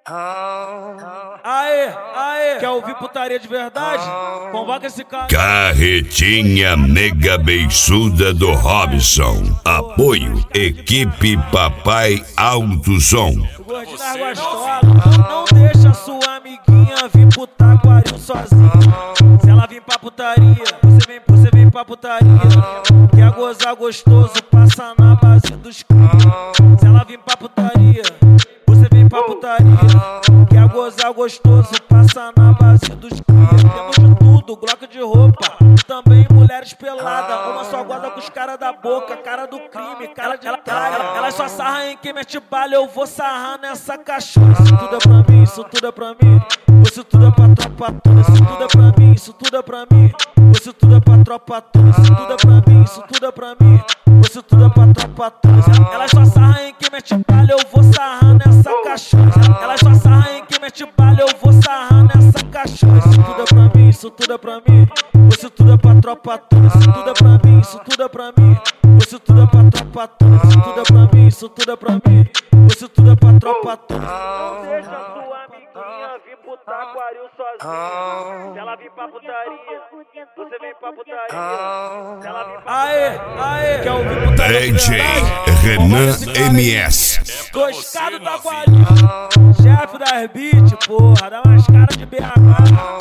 Aê, aê, quer ouvir putaria de verdade? Convoca esse cara. Carretinha mega beiçuda do Robson. Apoio, equipe Papai Alto Som. Gordinha gostosa, não deixa sua amiguinha vir pro Taquaril sozinha. Se ela vir pra putaria, você vem pra putaria. Quer gozar gostoso, passa na base dos cria. Se ela vir pra putaria, você vem pra putaria. Quer gozar gostoso, passa na base dos cria. Temos de tudo, glock de roupa, também mulheres peladas. Uma só goza com os caras da boca, cara do crime, cara de cara. Ela só sarra em quem mete bala, eu vou sarrar nessa cachorra. Isso tudo é pra mim, isso tudo é pra mim. Isso tudo é pra tropa toda, isso tudo é pra mim, isso tudo é pra mim. Isso tudo é pra tropa toda, isso tudo é pra mim, isso tudo é pra mim. Isso tudo é pra tropa toda. Ela só sarra em quem mete bala, eu vou sarrar nessa cachorra. Ela só sarra em quem mete bala, eu vou sarrar nessa cachorra. Isso tudo é pra mim, isso tudo é pra mim. Isso tudo é pra tropa toda, isso tudo é pra mim, isso tudo é pra mim. Isso tudo é pra tropa toda, isso tudo é pra mim, isso tudo é pra mim. Isso tudo é pra tropa toda. Não deixa sua amiguinha vir pro Taquaril sozinha. Se ela vir pra putaria, você vem pra putaria. Se ela vir pra aê, aê, quer ouvir putaria? DJ Renan MS. Toscado Taquaril, chefe das beat, porra, dá umas caras de BH.